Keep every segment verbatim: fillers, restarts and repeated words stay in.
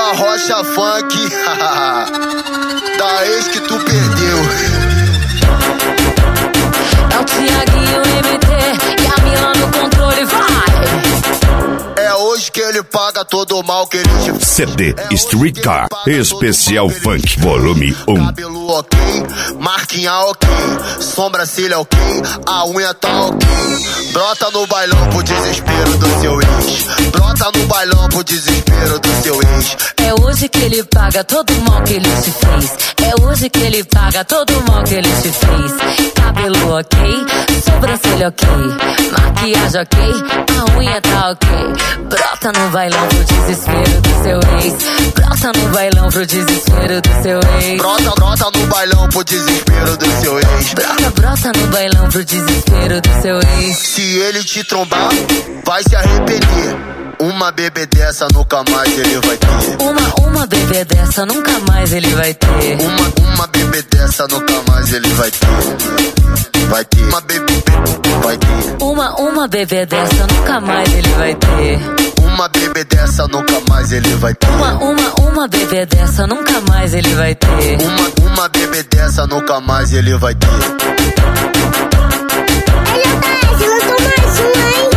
da Rocha Funk, da ex que tu perdeu. É o Thiaguinho M T e a Mila no controle, vai! É hoje que ele paga todo o mal que ele te fez. C D Streetcar Especial Funk Volume um. Cabelo ok, marquinha ok, sobrancelha ok, a unha tá ok. Brota no bailão pro desespero do seu ex. Brota no bailão pro desespero do seu ex. É hoje que ele paga todo o mal que ele te fez. É hoje que ele paga todo o mal que ele te fez. Cabelo ok, sobrancelha ok, maquiagem ok, a unha tá ok. Brota no bailão pro desespero do seu ex. Brota no bailão pro desespero do seu ex. Brota, brota no bailão pro desespero do seu ex. Brota, brota no bailão pro desespero do seu ex. Se ele te trombar, vai se arrepender. Uma bebê dessa nunca mais ele vai ter. Uma, uma bebê dessa nunca mais ele vai ter. Uma, uma bebê dessa nunca mais ele vai ter. Vai ter. Uma bebê, vai ter. Uma, uma bebê dessa nunca mais ele vai ter. Uma bebê dessa nunca mais ele vai ter. Uma, uma, uma bebê dessa nunca mais ele vai ter. Uma, uma bebê dessa nunca mais ele vai ter. Ele tá, se lançou mais uma, hein?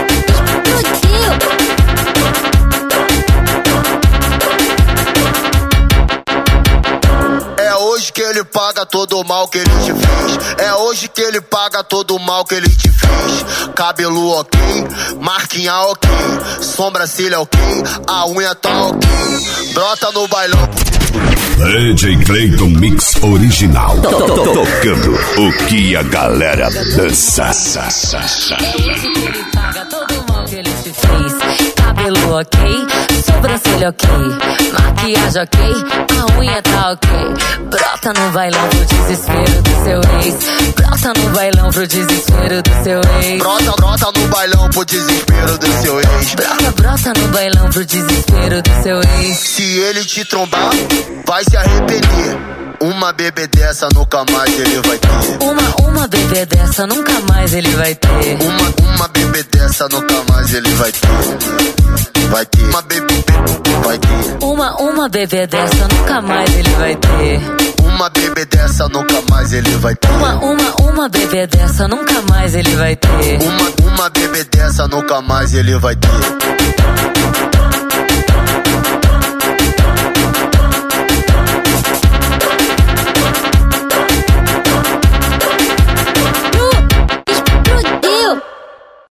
É hoje que ele paga todo o mal que ele te fez. É hoje que ele paga todo o mal que ele te fez. Cabelo ok, marquinha ok, sobrancelha ok, a unha tá ok. Brota no bailão. D J Clayton Mix Original. Tocando o que a galera dança. É hoje que ele paga todo o mal que ele te fez. Cabelo ok, sobrancelha ok, maquiagem ok, a unha tá ok. Brota no bailão pro desespero do seu ex. Brota no bailão pro desespero do seu ex. Brota, brota no bailão pro desespero do seu ex. Brota, brota no bailão pro desespero do seu ex. Se ele te trombar, vai se arrepender. Uma bebê dessa nunca mais ele vai ter. Uma, uma bebê dessa nunca mais ele vai ter. Uma, uma bebê dessa nunca mais ele vai ter. Vai ter. Uma bebê, vai ter. Uma, uma bebê dessa nunca mais ele vai ter. Uma bebê dessa nunca mais ele vai ter. Uma, uma, uma bebê dessa nunca mais ele vai ter. Uma, uma bebê dessa nunca mais ele vai ter.